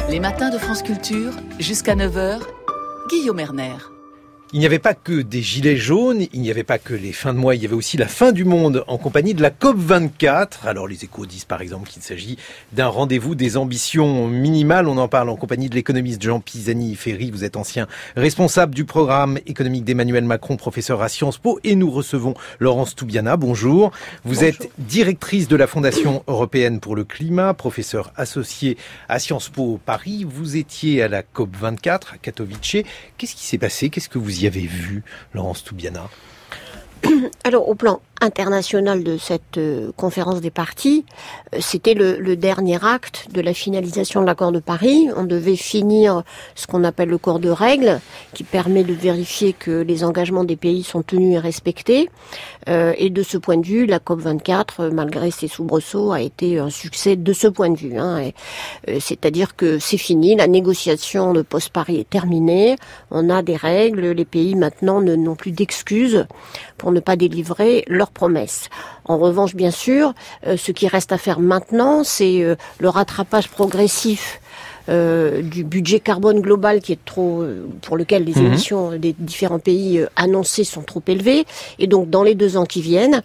Les matins de France Culture, jusqu'à 9h, Guillaume Erner. Il n'y avait pas que des gilets jaunes, il n'y avait pas que les fins de mois, il y avait aussi la fin du monde en compagnie de la COP24. Alors les Échos disent par exemple qu'il s'agit d'un rendez-vous des ambitions minimales. On en parle en compagnie de l'économiste Jean Pisani-Ferry. Vous êtes ancien responsable du programme économique d'Emmanuel Macron, professeur à Sciences Po. Et nous recevons Laurence Toubiana. Bonjour. Vous êtes directrice de la Fondation européenne pour le climat, professeur associé à Sciences Po Paris. Vous étiez à la COP24 à Katowice. Qu'est-ce qui s'est passé? Qu'est-ce que vous y avez vu, Laurence Toubiana? Alors, au plan international de cette conférence des parties, c'était le dernier acte de la finalisation de l'accord de Paris. On devait finir ce qu'on appelle le corps de règles, qui permet de vérifier que les engagements des pays sont tenus et respectés. Et de ce point de vue, la COP24, malgré ses soubresauts, a été un succès de ce point de vue. C'est-à-dire que c'est fini, la négociation de post-Paris est terminée, on a des règles, les pays maintenant n'ont plus d'excuses pour ne pas délivrer leurs promesses. En revanche, bien sûr, ce qui reste à faire maintenant, c'est le rattrapage progressif du budget carbone global qui est pour lequel les émissions des différents pays annoncées sont trop élevées. Et donc, dans les 2 ans qui viennent,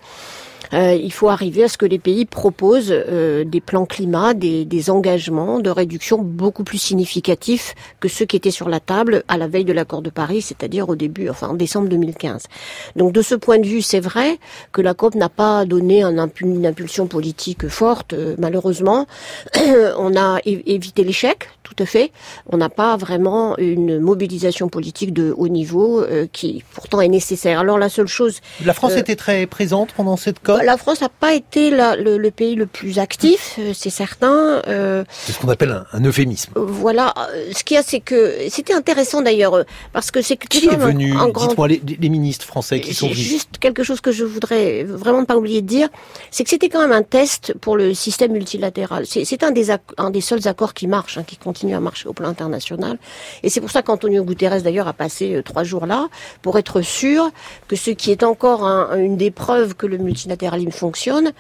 il faut arriver à ce que les pays proposent des plans climat, des engagements de réduction beaucoup plus significatifs que ceux qui étaient sur la table à la veille de l'accord de Paris, c'est-à-dire en décembre 2015. Donc de ce point de vue, c'est vrai que la COP n'a pas donné une impulsion politique forte, malheureusement. On a évité l'échec, tout à fait. On n'a pas vraiment une mobilisation politique de haut niveau qui pourtant est nécessaire. Alors la seule chose... La France était très présente pendant cette COP? La France n'a pas été le pays le plus actif, c'est certain. C'est ce qu'on appelle un euphémisme. Voilà. Ce qu'il y a, c'est que c'était intéressant d'ailleurs, parce que c'est qui est venu. Dites-moi les ministres français qui sont venus. Juste quelque chose que je voudrais vraiment ne pas oublier de dire, c'est que c'était quand même un test pour le système multilatéral. C'est un des seuls accords qui marche, qui continue à marcher au plan international. Et c'est pour ça qu'Antonio Guterres d'ailleurs a passé 3 jours là pour être sûr que ce qui est encore une des preuves que le multilatéralisme fonctionne,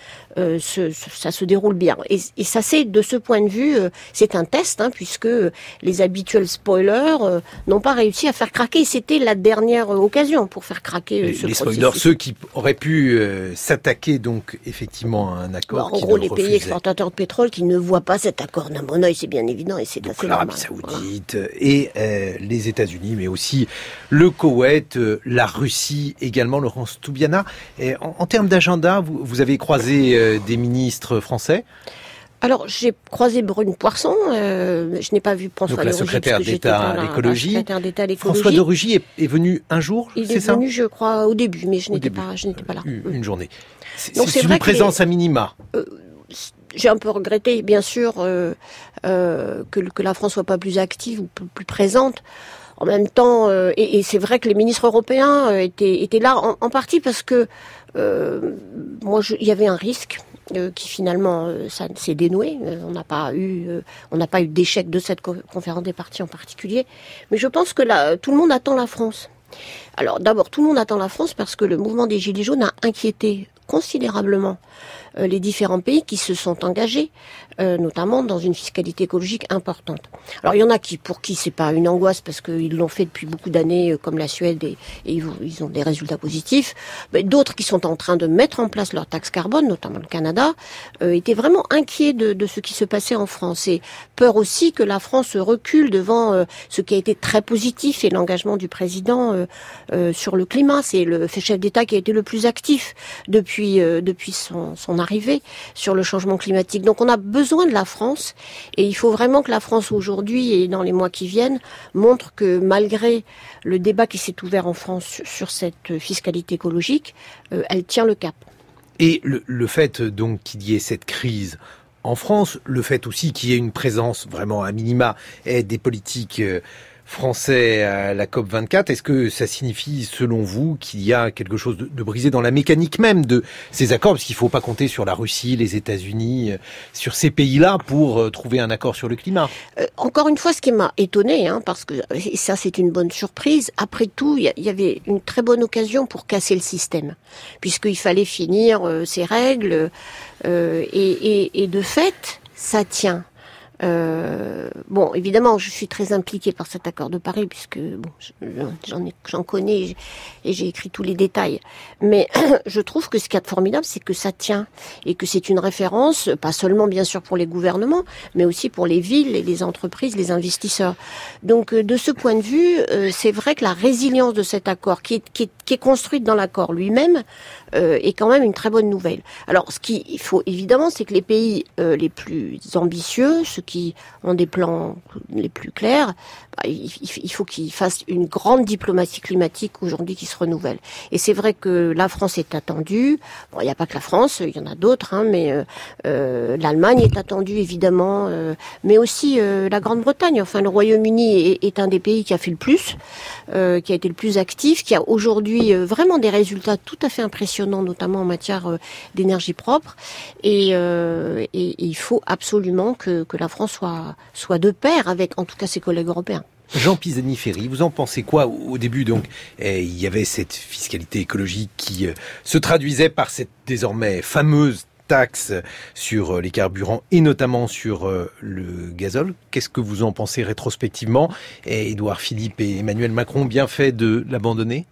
ça se déroule bien. Et ça, c'est de ce point de vue, c'est un test, puisque les habituels spoilers n'ont pas réussi à faire craquer. C'était la dernière occasion pour faire craquer ce les processus. Spoilers, ceux qui auraient pu s'attaquer donc effectivement à un accord. En gros, les pays exportateurs de pétrole qui ne voient pas cet accord d'un bon œil, c'est bien évident, et c'est assez normal. L'Arabie Saoudite et les États-Unis, mais aussi le Koweït, la Russie également. Laurence Toubiana, en termes d'agenda, vous avez croisé des ministres français? Alors, j'ai croisé Brune Poirson, je n'ai pas vu François de Rugy. Donc la secrétaire d'État à l'écologie. François de Rugy est venu un jour, c'est ça? Il est venu, je crois, au début, mais je n'étais pas là. Une journée. C'est une présence à minima. J'ai un peu regretté, bien sûr, que la France soit pas plus active ou plus présente. En même temps, et c'est vrai que les ministres européens étaient là en partie parce que il y avait un risque qui finalement ça s'est dénoué. On n'a pas eu d'échec de cette conférence des parties en particulier. Mais je pense que là, tout le monde attend la France. Alors d'abord, tout le monde attend la France parce que le mouvement des Gilets jaunes a inquiété considérablement les différents pays qui se sont engagés, notamment dans une fiscalité écologique importante. Alors il y en a pour qui c'est pas une angoisse parce qu'ils l'ont fait depuis beaucoup d'années, comme la Suède, et ils ont des résultats positifs. Mais d'autres qui sont en train de mettre en place leur taxe carbone, notamment le Canada, étaient vraiment inquiets de ce qui se passait en France et peur aussi que la France recule devant ce qui a été très positif et l'engagement du président sur le climat. C'est le chef d'État qui a été le plus actif depuis son arrivée sur le changement climatique. Donc on a besoin de la France et il faut vraiment que la France aujourd'hui et dans les mois qui viennent montre que malgré le débat qui s'est ouvert en France sur cette fiscalité écologique, elle tient le cap. Et le fait donc qu'il y ait cette crise en France, le fait aussi qu'il y ait une présence vraiment à minima des politiques français à la COP24, est-ce que ça signifie, selon vous, qu'il y a quelque chose de brisé dans la mécanique même de ces accords? Parce qu'il ne faut pas compter sur la Russie, les États-Unis, sur ces pays-là pour trouver un accord sur le climat. Encore une fois, ce qui m'a étonnée, parce que ça c'est une bonne surprise, après tout, il y avait une très bonne occasion pour casser le système, puisqu'il fallait finir ces règles, et de fait, ça tient. Bon, évidemment, je suis très impliquée par cet accord de Paris, puisque j'en connais et j'ai écrit tous les détails. Mais je trouve que ce qu'il y a de formidable, c'est que ça tient et que c'est une référence, pas seulement bien sûr pour les gouvernements, mais aussi pour les villes et les entreprises, les investisseurs. Donc, de ce point de vue, c'est vrai que la résilience de cet accord, qui est construite dans l'accord lui-même, est quand même une très bonne nouvelle. Alors, ce qu'il faut évidemment, c'est que les pays les plus ambitieux, ceux qui ont des plans les plus clairs, il faut qu'ils fassent une grande diplomatie climatique aujourd'hui qui se renouvelle. Et c'est vrai que la France est attendue. Bon, il n'y a pas que la France, il y en a d'autres, hein, mais l'Allemagne est attendue évidemment, mais aussi la Grande-Bretagne. Enfin, le Royaume-Uni est un des pays qui a fait le plus, qui a été le plus actif, qui a aujourd'hui vraiment des résultats tout à fait impressionnants, notamment en matière d'énergie propre. Et il faut absolument que la France soit de pair avec, en tout cas, ses collègues européens. Jean Pisani-Ferry, vous en pensez quoi au début? Donc, il y avait cette fiscalité écologique qui se traduisait par cette désormais fameuse taxe sur les carburants et notamment sur le gazole. Qu'est-ce que vous en pensez rétrospectivement? Et Édouard Philippe et Emmanuel Macron ont bien fait de l'abandonner?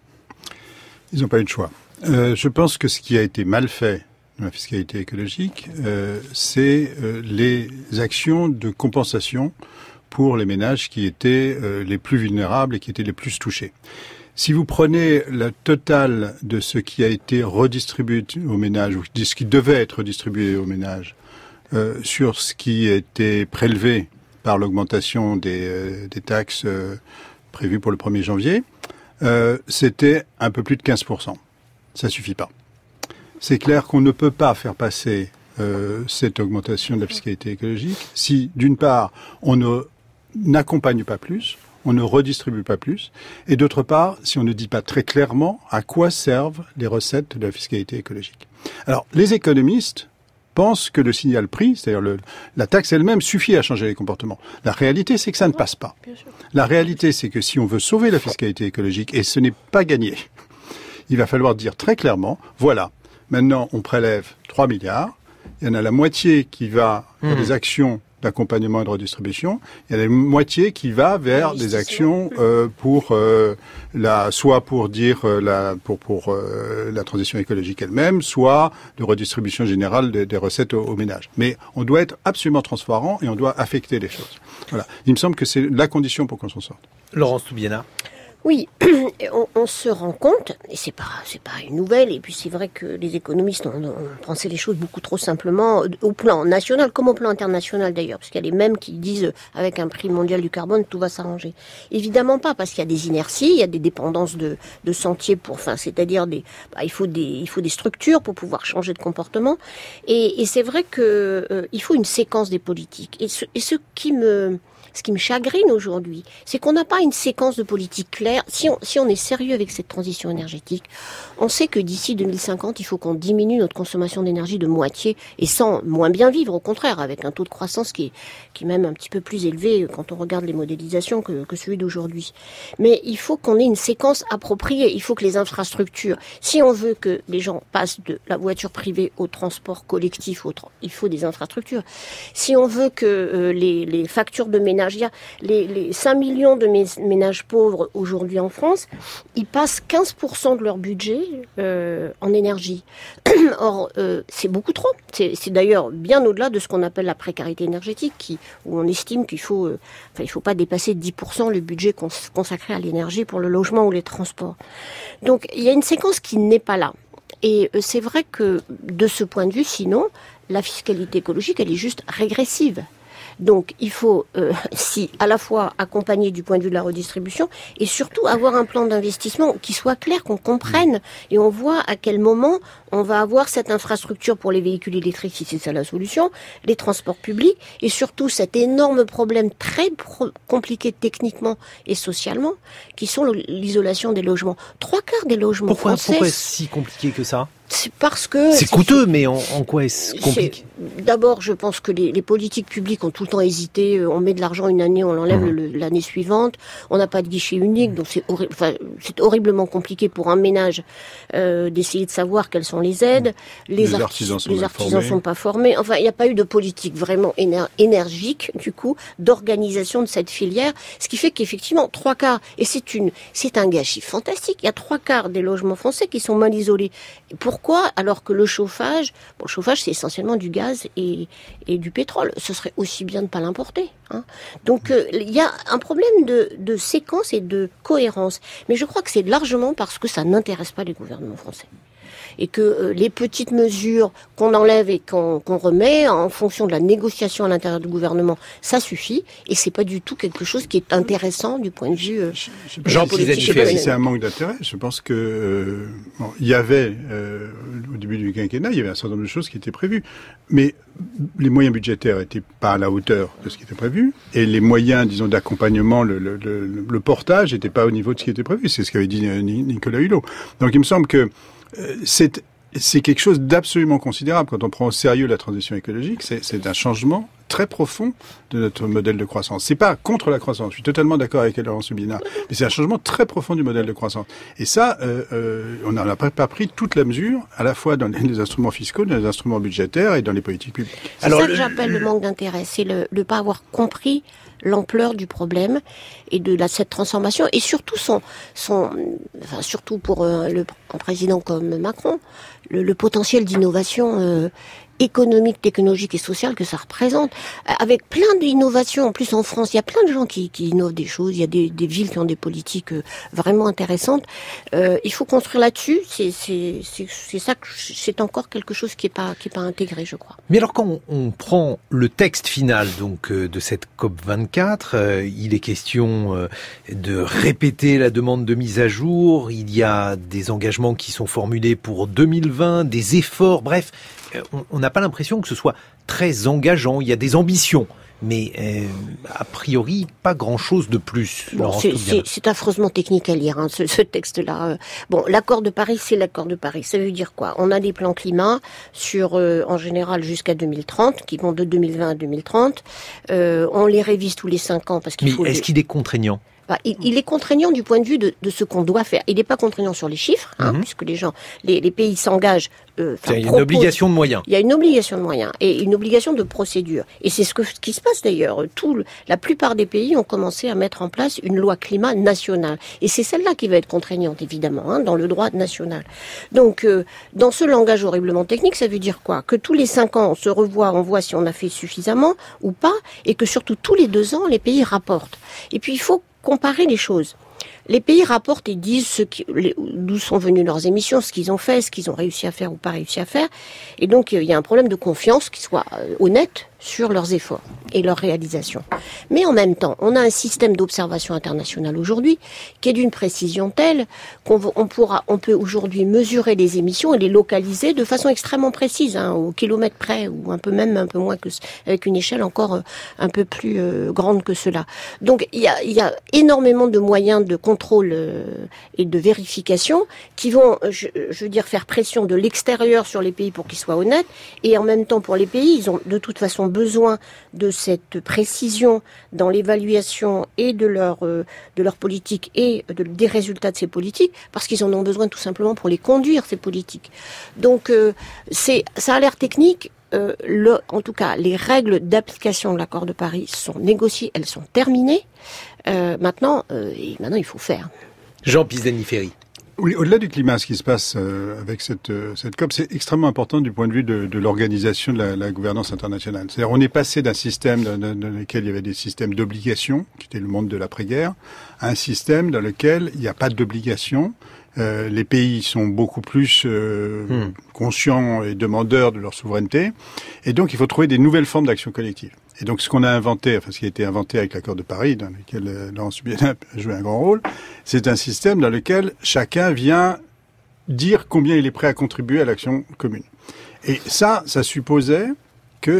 Ils n'ont pas eu de choix. Je pense que ce qui a été mal fait dans la fiscalité écologique, c'est les actions de compensation pour les ménages qui étaient les plus vulnérables et qui étaient les plus touchés. Si vous prenez le total de ce qui a été redistribué aux ménages, ou ce qui devait être redistribué aux ménages, sur ce qui a été prélevé par l'augmentation des taxes prévues pour le 1er janvier, c'était un peu plus de 15%. Ça suffit pas. C'est clair qu'on ne peut pas faire passer cette augmentation de la fiscalité écologique si, d'une part, on n'accompagne pas plus, on ne redistribue pas plus, et d'autre part, si on ne dit pas très clairement à quoi servent les recettes de la fiscalité écologique. Alors, les économistes pensent que le signal prix, c'est-à-dire la taxe elle-même, suffit à changer les comportements. La réalité, c'est que ça ne passe pas. La réalité, c'est que si on veut sauver la fiscalité écologique, et ce n'est pas gagné, il va falloir dire très clairement, voilà, maintenant on prélève 3 milliards, il y en a la moitié qui va pour des actions d'accompagnement et de redistribution, il y a la moitié qui va vers des actions pour soit pour dire pour la transition écologique elle-même, soit de redistribution générale des recettes aux ménages. Mais on doit être absolument transparent et on doit affecter les choses. Voilà. Il me semble que c'est la condition pour qu'on s'en sorte. Laurence Toubiana. Oui, on se rend compte, et c'est pas une nouvelle, et puis c'est vrai que les économistes ont pensé les choses beaucoup trop simplement, au plan national comme au plan international d'ailleurs, parce qu'il y a les mêmes qui disent avec un prix mondial du carbone tout va s'arranger. Évidemment pas, parce qu'il y a des inerties, il y a des dépendances de sentiers c'est-à-dire il faut des structures pour pouvoir changer de comportement, et c'est vrai que il faut une séquence des politiques. Et ce qui me chagrine aujourd'hui, c'est qu'on n'a pas une séquence de politique claire. Si on est sérieux avec cette transition énergétique, on sait que d'ici 2050, il faut qu'on diminue notre consommation d'énergie de moitié et sans moins bien vivre, au contraire, avec un taux de croissance qui est même un petit peu plus élevé quand on regarde les modélisations que celui d'aujourd'hui. Mais il faut qu'on ait une séquence appropriée. Il faut que les infrastructures, si on veut que les gens passent de la voiture privée au transport collectif, il faut des infrastructures. Si on veut que les factures de ménage, les 5 millions de ménages pauvres aujourd'hui en France, ils passent 15% de leur budget en énergie. Or, c'est beaucoup trop. C'est d'ailleurs bien au-delà de ce qu'on appelle la précarité énergétique, où on estime qu'il faut pas dépasser 10% le budget consacré à l'énergie pour le logement ou les transports. Donc, il y a une séquence qui n'est pas là. Et c'est vrai que, de ce point de vue, sinon, la fiscalité écologique, elle est juste régressive. Donc, il faut à la fois accompagner du point de vue de la redistribution et surtout avoir un plan d'investissement qui soit clair, qu'on comprenne et on voit à quel moment on va avoir cette infrastructure pour les véhicules électriques, si c'est ça la solution, les transports publics et surtout cet énorme problème très compliqué techniquement et socialement qui sont l'isolation des logements. 3/4 des logements français... Pourquoi c'est si compliqué que ça ? C'est parce que... C'est coûteux, mais en quoi est-ce compliqué ? D'abord, je pense que les politiques publiques ont tout le temps hésité. On met de l'argent une année, on l'enlève l'année suivante. On n'a pas de guichet unique, donc c'est horriblement compliqué pour un ménage d'essayer de savoir quelles sont les aides. Les artisans sont pas formés. Enfin, il n'y a pas eu de politique vraiment énergique, du coup, d'organisation de cette filière. Ce qui fait qu'effectivement, 3/4, et c'est un gâchis fantastique. Il y a 3/4 des logements français qui sont mal isolés. Pourquoi ? Alors que le chauffage, c'est essentiellement du gaz et du pétrole. Ce serait aussi bien de ne pas l'importer. Hein. Donc il y a un problème de séquence et de cohérence. Mais je crois que c'est largement parce que ça n'intéresse pas les gouvernements français. Et que les petites mesures qu'on enlève et qu'on remet en fonction de la négociation à l'intérieur du gouvernement, ça suffit. Et c'est pas du tout quelque chose qui est intéressant du point de vue politique. C'est un manque d'intérêt. Je pense que il y avait au début du quinquennat, il y avait un certain nombre de choses qui étaient prévues, mais les moyens budgétaires étaient pas à la hauteur de ce qui était prévu, et les moyens, disons, d'accompagnement, le portage n'était pas au niveau de ce qui était prévu. C'est ce qu'avait dit Nicolas Hulot. Donc il me semble que c'est quelque chose d'absolument considérable quand on prend au sérieux la transition écologique. C'est un changement très profond de notre modèle de croissance. C'est pas contre la croissance. Je suis totalement d'accord avec Laurence Subina, mais c'est un changement très profond du modèle de croissance. Et ça, on n'en a pas pris toute la mesure, à la fois dans les instruments fiscaux, dans les instruments budgétaires et dans les politiques publiques. C'est ça que j'appelle le manque d'intérêt, c'est le pas avoir compris l'ampleur du problème et de cette transformation, et surtout surtout pour un président comme Macron, le potentiel d'innovation économique, technologique et sociale que ça représente, avec plein d'innovations. En plus, en France, il y a plein de gens qui innovent des choses. Il y a des villes qui ont des politiques vraiment intéressantes. Il faut construire là-dessus. C'est ça que c'est encore quelque chose qui est pas intégré, je crois. Mais alors, quand on prend le texte final donc de cette COP 24, il est question de répéter la demande de mise à jour. Il y a des engagements qui sont formulés pour 2020, des efforts. Bref, on n'a pas l'impression que ce soit très engageant. Il y a des ambitions, mais a priori pas grand-chose de plus. Bon, c'est affreusement technique à lire, hein, ce texte-là. Bon, l'accord de Paris, c'est l'accord de Paris. Ça veut dire quoi ? On a des plans climat sur, en général, jusqu'à 2030, qui vont de 2020 à 2030. On les révise tous les 5 ans parce qu'il faut... Mais est-ce qu'il est contraignant ? Il est contraignant du point de vue de ce qu'on doit faire. Il n'est pas contraignant sur les chiffres, puisque les pays s'engagent. Il y a une obligation de moyens. Il y a une obligation de moyens et une obligation de procédure. Et c'est ce qui se passe d'ailleurs. La plupart des pays ont commencé à mettre en place une loi climat nationale. Et c'est celle-là qui va être contraignante, évidemment, dans le droit national. Donc, dans ce langage horriblement technique, ça veut dire quoi ? Que tous les 5 ans, on se revoit, on voit si on a fait suffisamment ou pas, et que surtout tous les 2 ans, les pays rapportent. Et puis, il faut comparer les choses. Les pays rapportent et disent d'où sont venues leurs émissions, ce qu'ils ont fait, ce qu'ils ont réussi à faire ou pas réussi à faire. Et donc, il y a un problème de confiance qui soit honnête sur leurs efforts et leurs réalisations. Mais en même temps, on a un système d'observation internationale aujourd'hui qui est d'une précision telle qu'on peut aujourd'hui mesurer les émissions et les localiser de façon extrêmement précise, au kilomètre près ou un peu moins avec une échelle encore un peu plus grande que cela. Donc il y a énormément de moyens de contrôle et de vérification qui vont, je veux dire, faire pression de l'extérieur sur les pays pour qu'ils soient honnêtes, et en même temps pour les pays, ils ont de toute façon besoin de cette précision dans l'évaluation et de leur politique et des résultats de ces politiques, parce qu'ils en ont besoin tout simplement pour les conduire, ces politiques. Donc ça a l'air technique. En tout cas, les règles d'application de l'accord de Paris sont négociées, elles sont terminées. Maintenant, il faut faire. Jean Pisani-Ferry. Oui, au-delà du climat, ce qui se passe avec cette COP, c'est extrêmement important du point de vue de l'organisation de la gouvernance internationale. C'est-à-dire, on est passé d'un système dans lequel il y avait des systèmes d'obligations, qui était le monde de l'après-guerre, à un système dans lequel il n'y a pas d'obligations. Les pays sont beaucoup plus conscients et demandeurs de leur souveraineté, et donc il faut trouver des nouvelles formes d'action collective. Et donc ce qu'on a inventé, enfin ce qui a été inventé avec l'accord de Paris, dans lequel Laurence Subina a joué un grand rôle, c'est un système dans lequel chacun vient dire combien il est prêt à contribuer à l'action commune. Et ça supposait que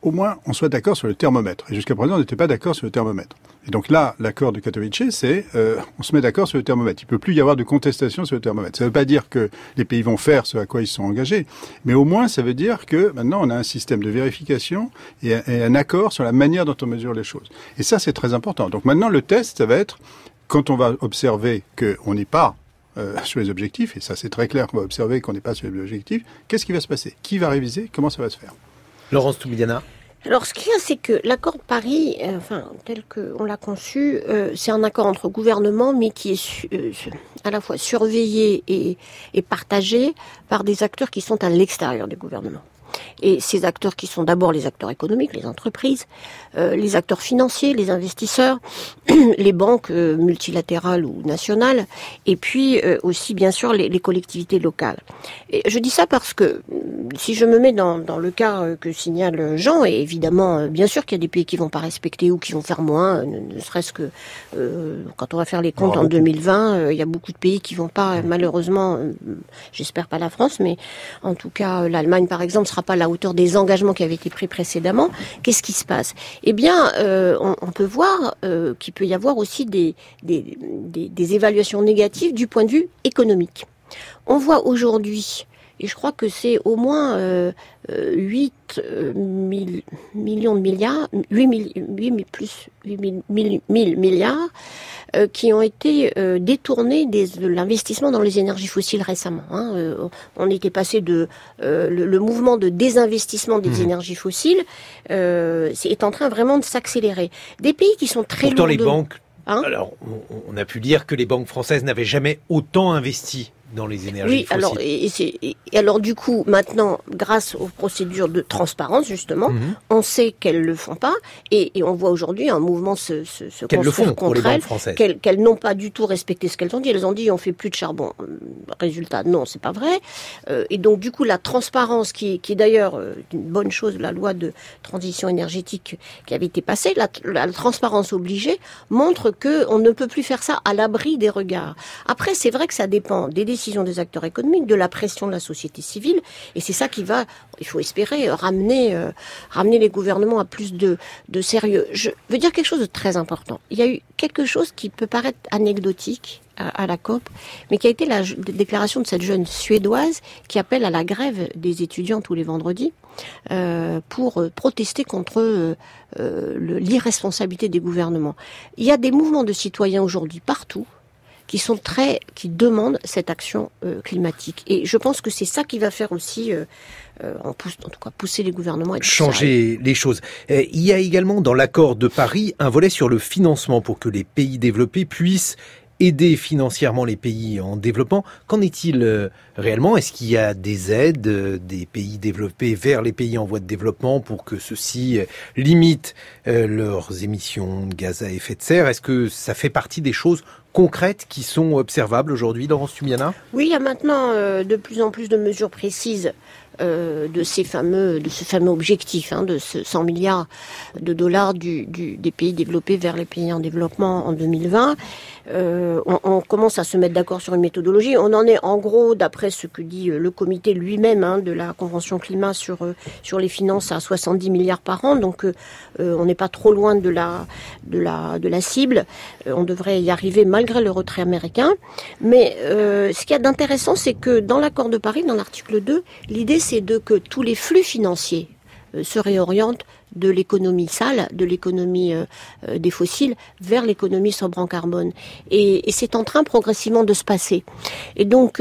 au moins on soit d'accord sur le thermomètre. Et jusqu'à présent, on n'était pas d'accord sur le thermomètre. Et donc là, l'accord de Katowice, c'est on se met d'accord sur le thermomètre. Il peut plus y avoir de contestation sur le thermomètre. Ça ne veut pas dire que les pays vont faire ce à quoi ils se sont engagés, mais au moins ça veut dire que maintenant on a un système de vérification et un accord sur la manière dont on mesure les choses. Et ça, c'est très important. Donc maintenant, le test, ça va être quand on va observer qu'on n'est pas sur les objectifs, et ça c'est très clair qu'on va observer qu'on n'est pas sur les objectifs, qu'est-ce qui va se passer? Qui va réviser? Comment ça va se faire? Laurence Toubiana. Alors, ce qu'il y a, c'est que l'accord de Paris, tel qu'on l'a conçu, c'est un accord entre gouvernements, mais qui est à la fois surveillé et partagé par des acteurs qui sont à l'extérieur du gouvernement. Et ces acteurs qui sont d'abord les acteurs économiques, les entreprises, les acteurs financiers, les investisseurs, les banques multilatérales ou nationales, et puis aussi bien sûr les collectivités locales. Et je dis ça parce que si je me mets dans le cas que signale Jean, et évidemment bien sûr qu'il y a des pays qui vont pas respecter ou qui vont faire moins, ne serait-ce que quand on va faire les comptes en 2020, il y a beaucoup de pays qui vont pas, malheureusement, j'espère pas la France, mais en tout cas l'Allemagne par exemple sera pas à la hauteur des engagements qui avaient été pris précédemment. Qu'est-ce qui se passe? Eh bien, on peut voir qu'il peut y avoir aussi des évaluations négatives du point de vue économique. On voit aujourd'hui, et je crois que c'est au moins 8 millions de milliards, 8 milliards qui ont été détournés de l'investissement dans les énergies fossiles récemment. On était passé de le mouvement de désinvestissement des énergies fossiles est en train vraiment de s'accélérer. Des pays qui sont très Pourtant, lourds. Les banques. Alors, on a pu dire que les banques françaises n'avaient jamais autant investi dans les énergies fossiles. Alors du coup, maintenant, grâce aux procédures de transparence, justement, on sait qu'elles le font pas, et on voit aujourd'hui un mouvement se construire contre elles, qu'elles n'ont pas du tout respecté ce qu'elles ont dit. Elles ont dit on fait plus de charbon. Résultat, non, c'est pas vrai. Et donc du coup, la transparence, qui est d'ailleurs une bonne chose, la loi de transition énergétique qui avait été passée, la transparence obligée, montre que on ne peut plus faire ça à l'abri des regards. Après, c'est vrai que ça dépend des décisions des acteurs économiques, de la pression de la société civile, et c'est ça qui va, il faut espérer, ramener les gouvernements à plus de sérieux. Je veux dire quelque chose de très important. Il y a eu quelque chose qui peut paraître anecdotique à la COP, mais qui a été la déclaration de cette jeune Suédoise qui appelle à la grève des étudiants tous les vendredis pour protester contre l'irresponsabilité des gouvernements. Il y a des mouvements de citoyens aujourd'hui partout qui demandent cette action climatique. Et je pense que c'est ça qui va faire aussi, pousser les gouvernements à changer les choses. Il y a également dans l'accord de Paris un volet sur le financement pour que les pays développés puissent aider financièrement les pays en développement. Qu'en est-il réellement? Est-ce qu'il y a des aides des pays développés vers les pays en voie de développement pour que ceux-ci limitent leurs émissions de gaz à effet de serre? Est-ce que ça fait partie des choses concrètes qui sont observables aujourd'hui, Laurence Toubiana? Oui, il y a maintenant de plus en plus de mesures précises de ce fameux objectif de ce 100 milliards de dollars des pays développés vers les pays en développement en 2020. On commence à se mettre d'accord sur une méthodologie. On en est en gros, d'après ce que dit le comité lui-même de la Convention climat sur les finances, à 70 milliards par an. Donc on n'est pas trop loin de la cible. On devrait y arriver malgré le retrait américain. Mais ce qu'il y a d'intéressant, c'est que dans l'accord de Paris, dans l'article 2, l'idée c'est que tous les flux financiers se réorientent de l'économie sale, de l'économie des fossiles, vers l'économie sobre en carbone. Et c'est en train progressivement de se passer. Et donc,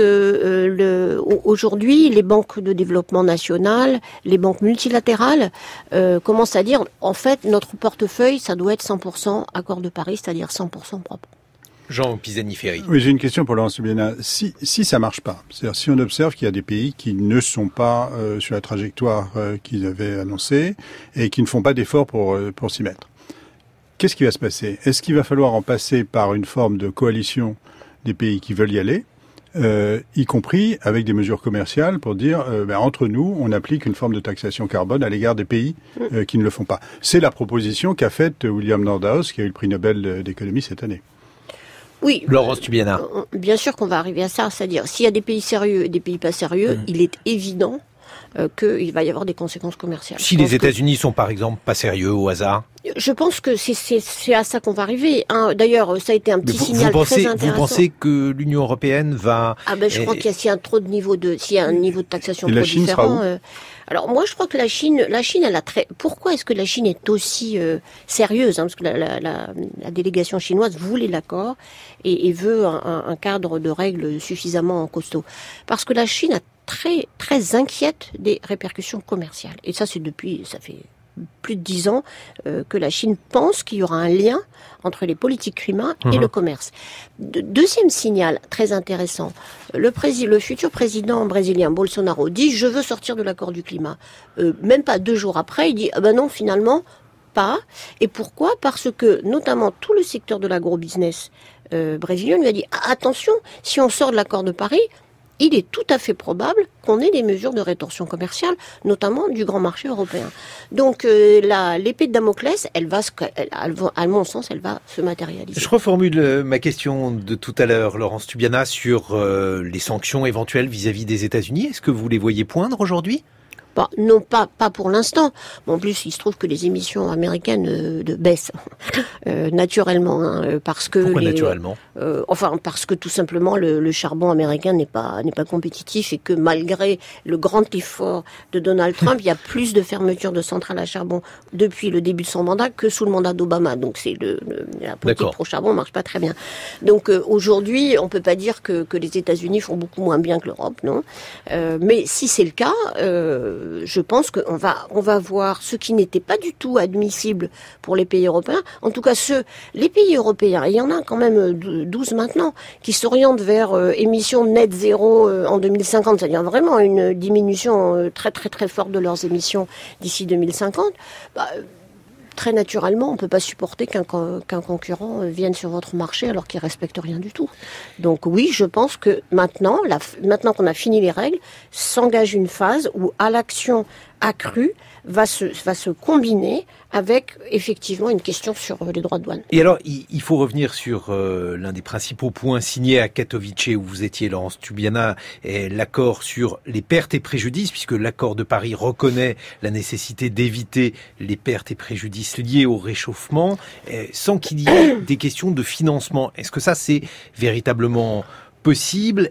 aujourd'hui, les banques de développement nationales, les banques multilatérales commencent à dire, en fait, notre portefeuille, ça doit être 100% accord de Paris, c'est-à-dire 100% propre. Jean Pisani-Ferry. Oui, j'ai une question pour Laurence Toubiana. Si ça marche pas, c'est-à-dire si on observe qu'il y a des pays qui ne sont pas sur la trajectoire qu'ils avaient annoncée et qui ne font pas d'efforts pour s'y mettre, qu'est-ce qui va se passer? Est-ce qu'il va falloir en passer par une forme de coalition des pays qui veulent y aller, y compris avec des mesures commerciales pour dire entre nous, on applique une forme de taxation carbone à l'égard des pays qui ne le font pas? C'est la proposition qu'a faite William Nordhaus, qui a eu le prix Nobel d'économie cette année. Oui, Laurence Toubiana. Bien sûr qu'on va arriver à ça, c'est-à-dire s'il y a des pays sérieux et des pays pas sérieux, il est évident qu'il va y avoir des conséquences commerciales. Si les États-Unis sont par exemple pas sérieux au hasard. Je pense que c'est à ça qu'on va arriver. Hein. D'ailleurs, ça a été un petit signal très intéressant. Vous pensez que l'Union européenne va... Je crois qu'il y a s'il y a un niveau de taxation trop Chine différent. Alors moi, je crois que la Chine, elle a très. Pourquoi est-ce que la Chine est aussi sérieuse, hein, parce que la délégation chinoise voulait l'accord et veut un cadre de règles suffisamment costaud. Parce que la Chine a très très inquiète des répercussions commerciales. Et ça, ça fait plus de 10 ans que la Chine pense qu'il y aura un lien entre les politiques climat et le commerce. Deuxième signal très intéressant, le futur président brésilien Bolsonaro dit « je veux sortir de l'accord du climat ». Même pas 2 jours après, il dit « ah ben non, finalement, pas ». Et pourquoi ? Parce que notamment tout le secteur de l'agrobusiness brésilien lui a dit « attention, si on sort de l'accord de Paris », il est tout à fait probable qu'on ait des mesures de rétorsion commerciale, notamment du grand marché européen. Donc l'épée de Damoclès, à mon sens, elle va se matérialiser. Je reformule ma question de tout à l'heure, Laurence Tubiana, sur les sanctions éventuelles vis-à-vis des États-Unis. Est-ce que vous les voyez poindre aujourd'hui ? Non, pas pour l'instant. Bon, en plus, il se trouve que les émissions américaines baissent naturellement, hein, parce que pourquoi naturellement parce que tout simplement le charbon américain n'est pas compétitif et que malgré le grand effort de Donald Trump, il y a plus de fermetures de centrales à charbon depuis le début de son mandat que sous le mandat d'Obama. Donc c'est la politique pro-charbon marche pas très bien. Donc aujourd'hui, on peut pas dire que les États-Unis font beaucoup moins bien que l'Europe, non. Mais si c'est le cas. Je pense qu'on va voir ce qui n'était pas du tout admissible pour les pays européens. En tout cas, les pays européens, il y en a quand même 12 maintenant, qui s'orientent vers émissions net zéro en 2050, c'est-à-dire vraiment une diminution très très très forte de leurs émissions d'ici 2050. Très naturellement, on ne peut pas supporter qu'un concurrent vienne sur votre marché alors qu'il ne respecte rien du tout. Donc oui, je pense que maintenant qu'on a fini les règles, s'engage une phase où à l'action accrue va se combiner avec effectivement une question sur les droits de douane. Et alors, il faut revenir sur l'un des principaux points signés à Katowice où vous étiez, Laurence Tubiana, l'accord sur les pertes et préjudices, puisque l'accord de Paris reconnaît la nécessité d'éviter les pertes et préjudices liés au réchauffement, sans qu'il y ait des questions de financement. Est-ce que ça, c'est véritablement possible ?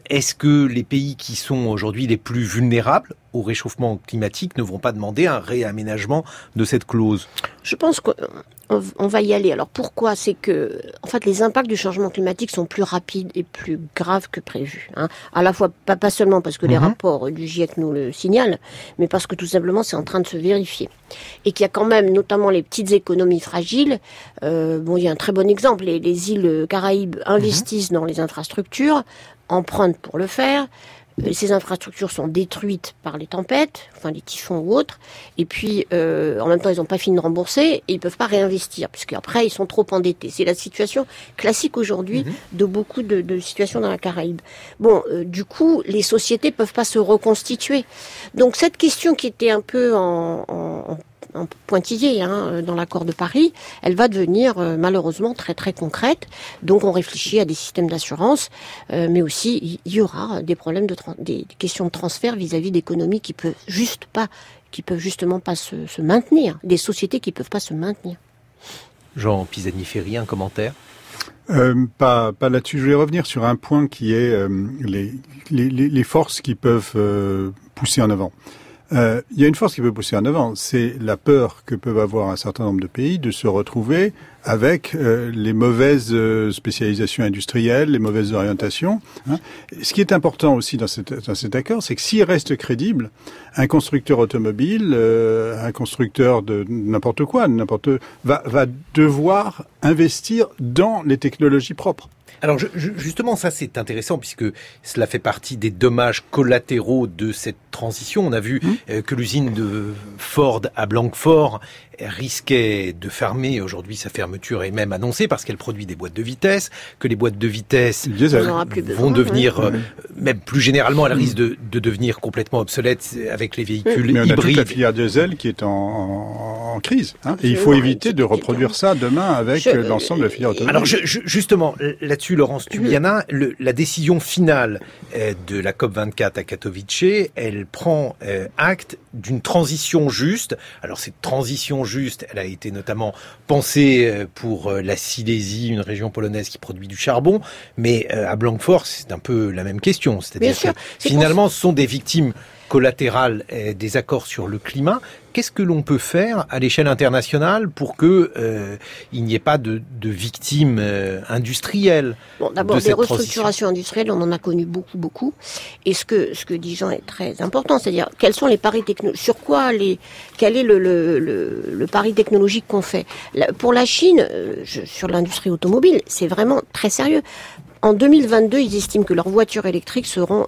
Est-ce que les pays qui sont aujourd'hui les plus vulnérables au réchauffement climatique ne vont pas demander un réaménagement de cette clause ? Je pense qu'on va y aller. Alors pourquoi ? C'est que, en fait, les impacts du changement climatique sont plus rapides et plus graves que prévu. Hein. À la fois, pas seulement parce que les rapports du GIEC nous le signalent, mais parce que tout simplement c'est en train de se vérifier. Et qu'il y a quand même, notamment les petites économies fragiles, il y a un très bon exemple, les îles Caraïbes investissent dans les infrastructures, empruntent pour le faire. Ces infrastructures sont détruites par les tempêtes, enfin les typhons ou autres, et puis en même temps ils n'ont pas fini de rembourser et ils peuvent pas réinvestir puisqu'après ils sont trop endettés. C'est la situation classique aujourd'hui de beaucoup de situations dans la Caraïbe. Bon, du coup les sociétés peuvent pas se reconstituer. Donc cette question qui était un peu en pointillé dans l'accord de Paris, elle va devenir malheureusement très très concrète. Donc on réfléchit à des systèmes d'assurance, mais aussi il y aura des problèmes des questions de transfert vis-à-vis d'économies qui peuvent justement pas se maintenir, des sociétés qui peuvent pas se maintenir. Jean Pisani-Ferry, un commentaire ? Pas là-dessus. Je voulais revenir sur un point qui est les forces qui peuvent pousser en avant. Il y a une force qui peut pousser en avant, c'est la peur que peuvent avoir un certain nombre de pays de se retrouver avec les mauvaises spécialisations industrielles, les mauvaises orientations. Hein. Ce qui est important aussi dans cet accord, c'est que s'il reste crédible, un constructeur automobile, un constructeur de n'importe quoi, va devoir investir dans les technologies propres. Alors justement, ça c'est intéressant puisque cela fait partie des dommages collatéraux de cette transition. On a vu que l'usine de Ford à Blanquefort risquait de fermer. Aujourd'hui, ça ferme fermeture est même annoncée parce qu'elle produit des boîtes de vitesse, que les boîtes de vitesse vont devenir, même plus généralement, elles risquent de devenir complètement obsolètes avec les véhicules mais on hybrides. a toute la filière diesel qui est en crise. Et il faut éviter de reproduire ça demain avec l'ensemble de la filière automobile. Alors justement, là-dessus, Laurence Tubiana, la décision finale de la COP24 à Katowice, elle prend acte d'une transition juste. Alors cette transition juste, elle a été notamment pensée pour la Silésie, une région polonaise qui produit du charbon, mais à Blanquefort, c'est un peu la même question. C'est-à-dire que finalement, ce sont des victimes collatérales des accords sur le climat. Qu'est-ce que l'on peut faire à l'échelle internationale pour que il n'y ait pas de victimes industrielles? Bon, d'abord, des restructurations industrielles, on en a connu beaucoup. Et ce que dit Jean est très important, c'est-à-dire quels sont les paris technologiques, quel est le pari technologique qu'on fait. Pour la Chine, sur l'industrie automobile, c'est vraiment très sérieux. En 2022, ils estiment que leurs voitures électriques seront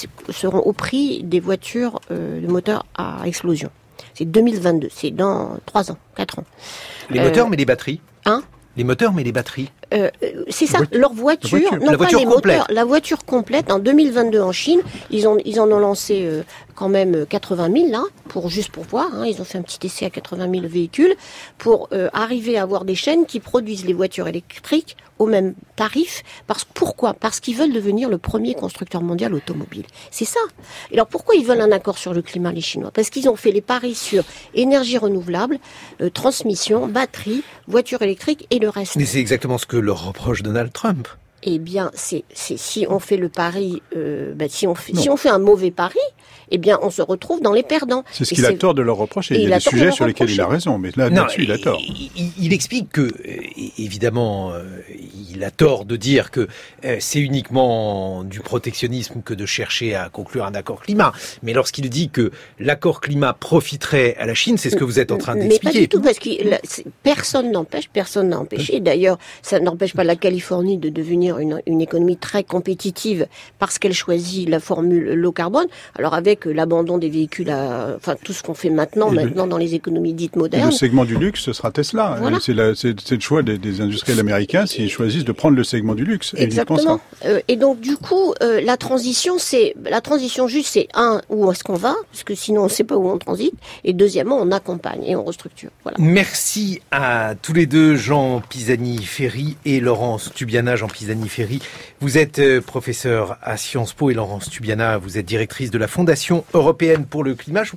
au prix des voitures de moteur à explosion. C'est 2022, c'est dans 3 ans, 4 ans. Les moteurs, mais les batteries. Les moteurs, mais les batteries. C'est ça, leur voiture, non pas les moteurs, la voiture complète. En 2022 en Chine, ils en ont lancé quand même 80 000 là, juste pour voir. Ils ont fait un petit essai à 80 000 véhicules pour arriver à avoir des chaînes qui produisent les voitures électriques au même tarif. Pourquoi ? Parce qu'ils veulent devenir le premier constructeur mondial automobile. C'est ça. Et alors pourquoi ils veulent un accord sur le climat, les Chinois ? Parce qu'ils ont fait les paris sur énergie renouvelable, transmission, batterie, voiture électrique et le reste. Mais c'est exactement ce que leur reproche Donald Trump. Eh bien, c'est si on fait le pari, si on fait un mauvais pari, eh bien, on se retrouve dans les perdants. C'est ce qu'il a tort de leur reprocher. Il y a des sujets sur lesquels il a raison, mais là-dessus, il a tort. Il explique que, évidemment, il a tort de dire que c'est uniquement du protectionnisme que de chercher à conclure un accord climat. Mais lorsqu'il dit que l'accord climat profiterait à la Chine, c'est ce que vous êtes en train d'expliquer. Mais pas du tout, parce que personne n'a empêché. D'ailleurs, ça n'empêche pas la Californie de devenir une économie très compétitive parce qu'elle choisit la formule low carbone. Alors avec l'abandon des véhicules, tout ce qu'on fait maintenant dans les économies dites modernes. Et le segment du luxe, ce sera Tesla. Voilà. C'est le choix des industriels américains s'ils choisissent de prendre le segment du luxe. Exactement. Et donc du coup, la transition juste, c'est où est-ce qu'on va, parce que sinon on ne sait pas où on transite. Et deuxièmement, on accompagne et on restructure. Voilà. Merci à tous les deux, Jean Pisani-Ferry et Laurence Tubiana. Jean Pisani-Ferry, vous êtes professeur à Sciences Po et Laurence Tubiana, vous êtes directrice de la Fondation européenne pour le climat.